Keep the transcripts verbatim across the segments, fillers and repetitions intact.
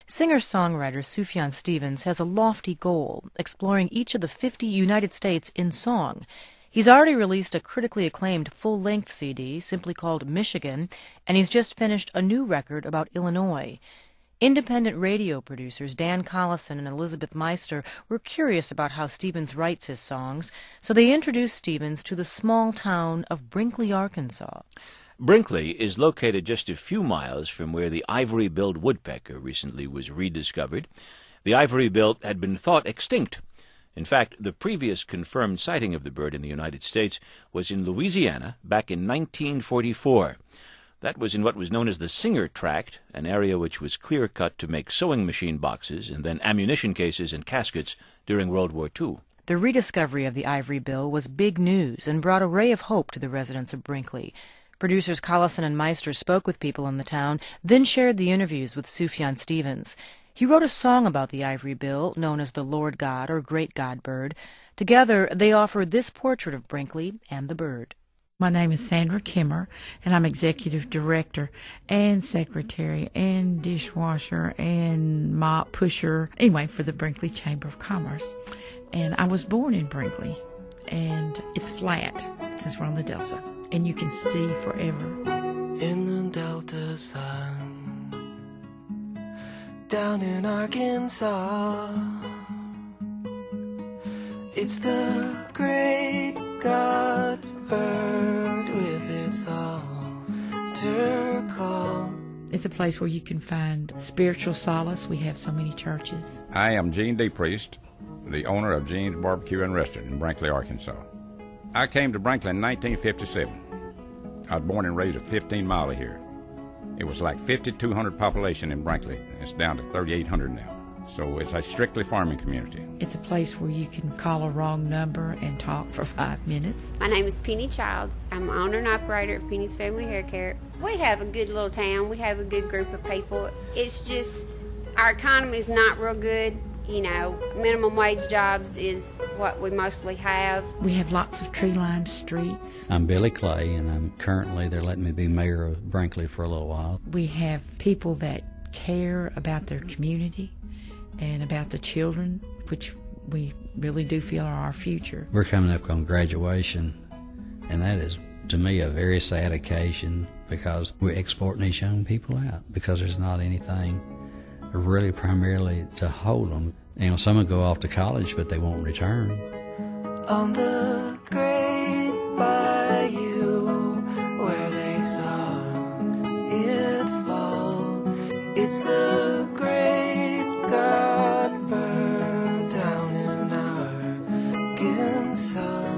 Singer-songwriter Sufjan Stevens has a lofty goal, exploring each of the fifty United States in song. He's already released a critically acclaimed full-length C D simply called Michigan, and he's just finished a new record about Illinois. Independent radio producers Dan Collison and Elizabeth Meister were curious about how Stevens writes his songs, so they introduced Stevens to the small town of Brinkley, Arkansas. Brinkley is located just a few miles from where the ivory-billed woodpecker recently was rediscovered. The ivory-billed had been thought extinct. In fact, the previous confirmed sighting of the bird in the United States was in Louisiana back in nineteen forty-four. That was in what was known as the Singer Tract, an area which was clear-cut to make sewing machine boxes and then ammunition cases and caskets during World War Two. The rediscovery of the ivory bill was big news and brought a ray of hope to the residents of Brinkley. Producers Collison and Meister spoke with people in the town, then shared the interviews with Sufjan Stevens. He wrote a song about the ivory bill, known as the Lord God or Great God Bird. Together, they offered this portrait of Brinkley and the bird. My name is Sandra Kimmer, and I'm executive director and secretary and dishwasher and mop pusher, anyway, for the Brinkley Chamber of Commerce. And I was born in Brinkley, and it's flat since we're on the Delta, and you can see forever. In the Delta sun, down in Arkansas, it's the Great God Bird with its altar call. It's a place where you can find spiritual solace. We have so many churches. I am Gene DePriest, the owner of Gene's Barbecue and Restaurant in Brinkley, Arkansas. I came to Brinkley in nineteen fifty-seven. I was born and raised at fifteen miles of here. It was like fifty-two hundred population in Brinkley. It's down to thirty-eight hundred now. So it's a strictly farming community. It's a place where you can call a wrong number and talk for five minutes. My name is Penny Childs. I'm owner and operator of Penny's Family Hair Care. We have a good little town. We have a good group of people. It's just our economy is not real good. You know, minimum wage jobs is what we mostly have. We have lots of tree-lined streets. I'm Billy Clay, and I'm currently, they're letting me be mayor of Brinkley for a little while. We have people that care about their community and about the children, which we really do feel are our future. We're coming up on graduation, and that is, to me, a very sad occasion because we're exporting these young people out because there's not anything really primarily to hold them. You know, some will go off to college, but they won't return. On the great bayou where they saw it fall, it's the great God Bird down in Arkansas.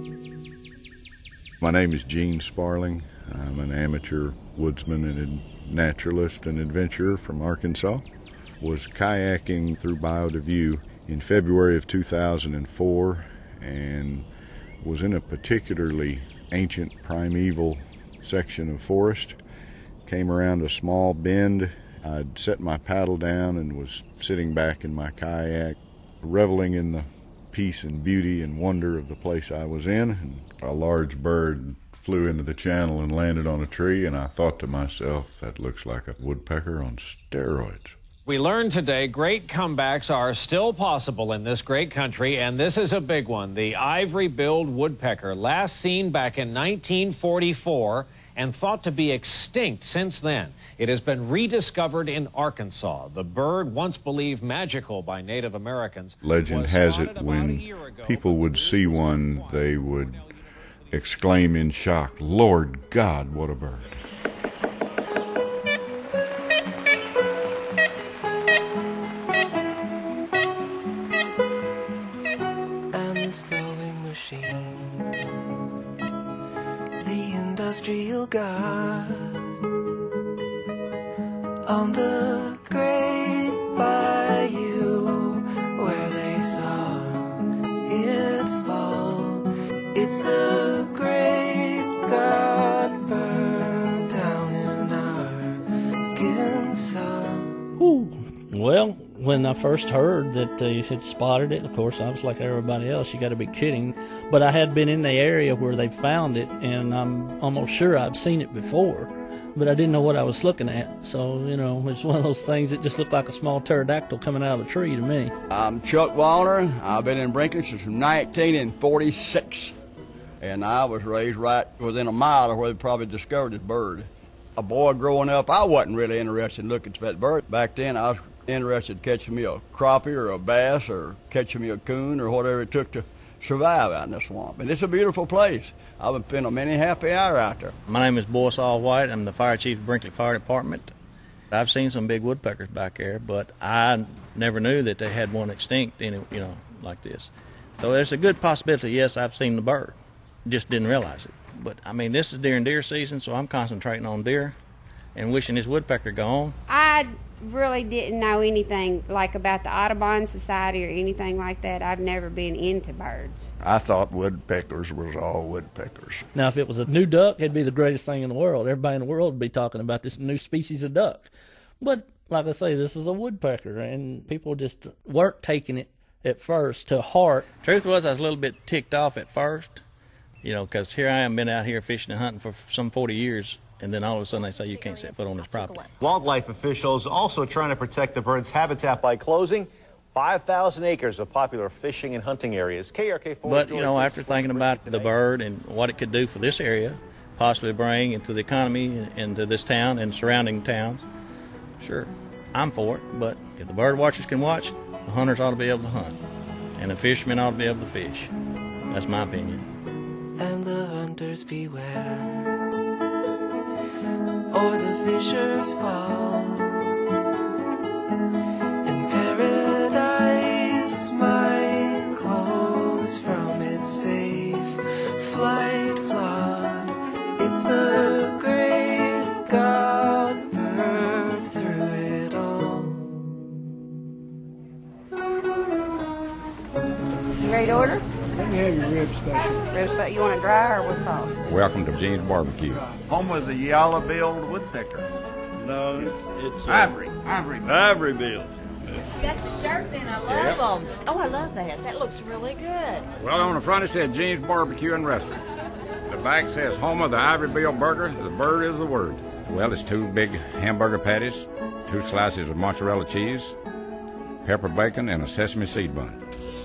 My name is Gene Sparling. I'm an amateur woodsman and naturalist and adventurer from Arkansas. Was kayaking through Bayou de View in February of two thousand four and was in a particularly ancient primeval section of forest. Came around a small bend. I'd set my paddle down and was sitting back in my kayak, reveling in the peace and beauty and wonder of the place I was in. And a large bird flew into the channel and landed on a tree, and I thought to myself, that looks like a woodpecker on steroids. We learned today great comebacks are still possible in this great country, and this is a big one. The ivory-billed woodpecker, last seen back in nineteen forty-four and thought to be extinct since then. It has been rediscovered in Arkansas. The bird, once believed magical by Native Americans, legend has it when people would see one, they would exclaim in shock, "Lord God, what a bird." Sewing machine, the industrial god on the great bayou where they saw it fall. It's the great God Bird down in Arkansas. Ooh, well, when I first heard that they had spotted it, of course, I was like everybody else, you got to be kidding. But I had been in the area where they found it, and I'm almost sure I've seen it before. but I didn't know what I was looking at. So, you know, it's one of those things that just looked like a small pterodactyl coming out of a tree to me. I'm Chuck Wallner. I've been in Brinkley since nineteen forty-six, and I was raised right within a mile of where they probably discovered this bird. A boy growing up, I wasn't really interested in looking for that bird. Back then, I was interested in catching me a crappie or a bass or catching me a coon or whatever it took to survive out in the swamp. And it's a beautiful place. I've spent a many happy hour out there. My name is Boyce Allwhite. I'm the fire chief of Brinkley Fire Department. I've seen some big woodpeckers back there, but I never knew that they had one extinct, in, you know, like this. So there's a good possibility, yes, I've seen the bird. Just didn't realize it. But, I mean, this is during deer season, so I'm concentrating on deer and wishing this woodpecker gone. I really didn't know anything like about the Audubon Society or anything like that. I've never been into birds. I thought woodpeckers was all woodpeckers. Now, if it was a new duck, it'd be the greatest thing in the world. Everybody in the world would be talking about this new species of duck. But, like I say, this is a woodpecker, and people just weren't taking it at first to heart. Truth was, I was a little bit ticked off at first, you know, because here I am, been out here fishing and hunting for some forty years, and then all of a sudden they say you can't set foot on this property. Wildlife officials also trying to protect the bird's habitat by closing five thousand acres of popular fishing and hunting areas. K R K four. But, you know, after thinking about the bird and what it could do for this area, possibly bring into the economy into this town and surrounding towns, sure, I'm for it. But if the bird watchers can watch, the hunters ought to be able to hunt, and the fishermen ought to be able to fish. That's my opinion. And the hunters beware, or the fishers fall. And paradise might close from its safe flight flood. It's the great God birth through it all. You ready to order? Let me have your rib special. Rib special. You want it dry or with sauce? Welcome to Gene's Barbecue. Home of the yellow-billed woodpecker. No, it's uh, Ivory. Ivory. Ivory bill. You got your shirts in. I love Yep. them. Oh, I love that. That looks really good. Well, on the front it says Gene's Barbecue and Restaurant. The back says home of the Ivory Bill Burger. The bird is the word. Well, it's two big hamburger patties, two slices of mozzarella cheese, pepper bacon, and a sesame seed bun.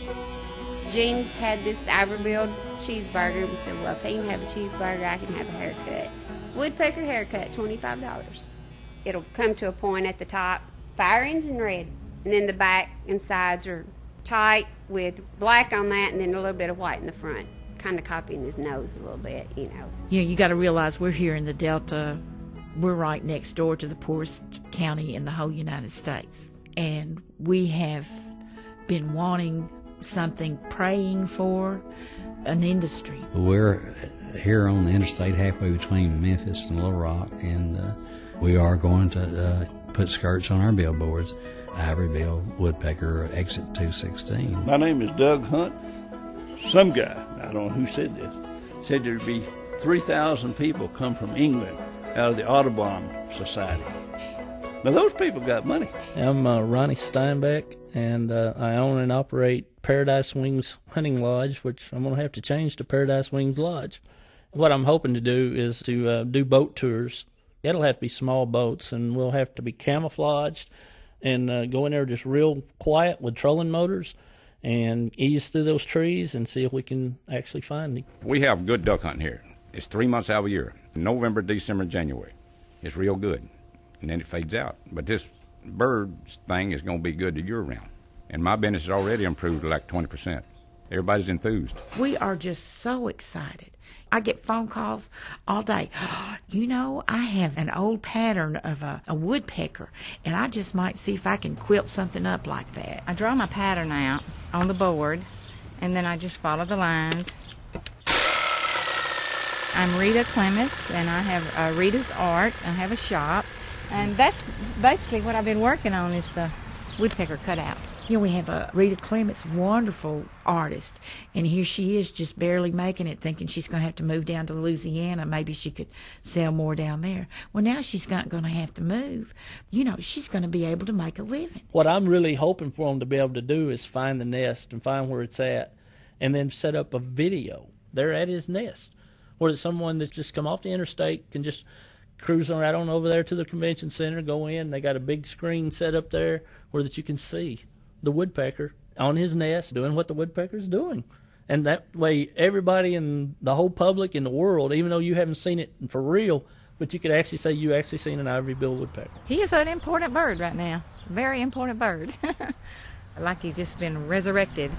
Gene's had this ivory-billed cheeseburger. We said, well, if he can have a cheeseburger, I can have a haircut. Woodpecker haircut, twenty-five dollars. It'll come to a point at the top, fire engine red, and then the back and sides are tight with black on that and then a little bit of white in the front, kind of copying his nose a little bit, you know. You know, you got to realize we're here in the Delta. We're right next door to the poorest county in the whole United States. And we have been wanting something, praying for an industry. We're here on the interstate halfway between Memphis and Little Rock, and uh, we are going to uh, put skirts on our billboards. Ivory Bill Woodpecker, exit two sixteen. My name is Doug Hunt. Some guy, I don't know who said this, said there'd be three thousand people come from England out of the Audubon Society. Now, those people got money. I'm uh, Ronnie Steinbeck, and uh, I own and operate Paradise Wings Hunting Lodge, which I'm going to have to change to Paradise Wings Lodge. What I'm hoping to do is to uh, do boat tours. It'll have to be small boats, and we'll have to be camouflaged and uh, go in there just real quiet with trolling motors and ease through those trees and see if we can actually find him. We have good duck hunting here. It's three months out of the year, November, December, January. It's real good, and then it fades out. But this bird thing is going to be good to year-round. And my business has already improved to like twenty percent. Everybody's enthused. We are just so excited. I get phone calls all day. You know, I have an old pattern of a, a woodpecker, and I just might see if I can quilt something up like that. I draw my pattern out on the board, and then I just follow the lines. I'm Rita Clements, and I have uh, Rita's Art. I have a shop, and that's basically what I've been working on is the woodpecker cutouts. You know, we have a Rita Clements, wonderful artist, and here she is just barely making it, thinking she's going to have to move down to Louisiana. Maybe she could sell more down there. Well, now she's not going to have to move. You know, she's going to be able to make a living. What I'm really hoping for them to be able to do is find the nest and find where it's at, and then set up a video there at his nest, where someone that's just come off the interstate can just cruise right on over there to the convention center, go in. They got a big screen set up there where that you can see the woodpecker on his nest doing what the woodpecker's doing. And that way everybody in the whole public in the world, even though you haven't seen it for real, but you could actually say you actually seen an ivory-billed woodpecker. He is an important bird right now. Very important bird. Like he's just been resurrected.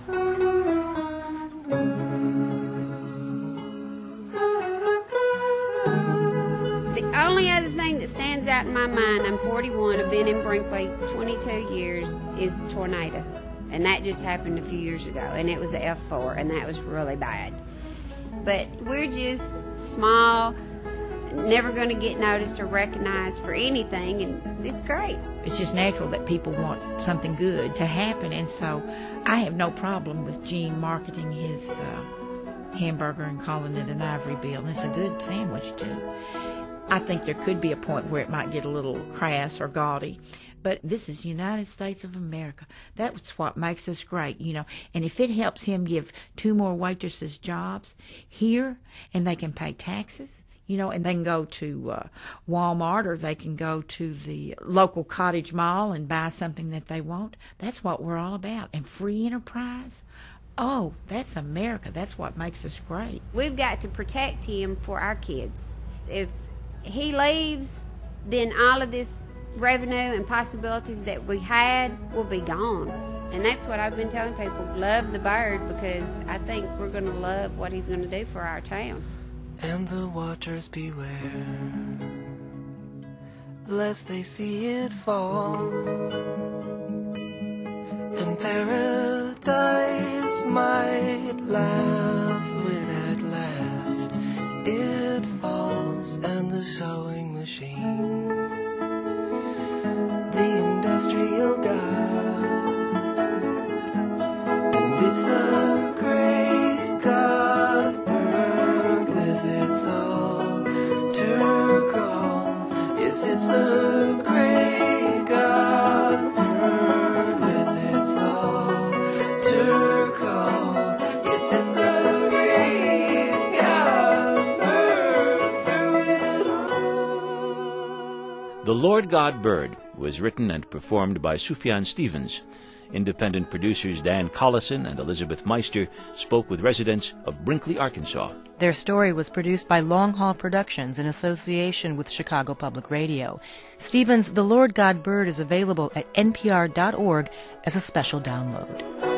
The only other thing that stands out in my mind, I'm forty-one, I've been in Brinkley twenty-two years, is the tornado. And that just happened a few years ago, and it was a F four, and that was really bad. But we're just small, never going to get noticed or recognized for anything, and it's great. It's just natural that people want something good to happen, and so I have no problem with Gene marketing his uh, hamburger and calling it an ivory bill. And it's a good sandwich, too. I think there could be a point where it might get a little crass or gaudy, but this is the United States of America. That's what makes us great, you know. And if it helps him give two more waitresses jobs here, and they can pay taxes, you know, and they can go to uh, Walmart, or they can go to the local cottage mall and buy something that they want, that's what we're all about. And free enterprise, oh, that's America. That's what makes us great. We've got to protect him for our kids. If he leaves, then all of this revenue and possibilities that we had will be gone. And that's what I've been telling people, love the bird, because I think we're going to love what he's going to do for our town. And the watchers beware, lest they see it fall, and paradise might laugh when at last it falls. And the sewing machine, the industrial god, and it's the great god bird with its altar call. Yes, it's the great god bird with its altar call. Yes, it's the great god bird through it all. The Lord God Bird was written and performed by Sufjan Stevens. Independent producers Dan Collison and Elizabeth Meister spoke with residents of Brinkley, Arkansas. Their story was produced by Long Haul Productions in association with Chicago Public Radio. Stevens' The Lord God Bird is available at N P R dot org as a special download.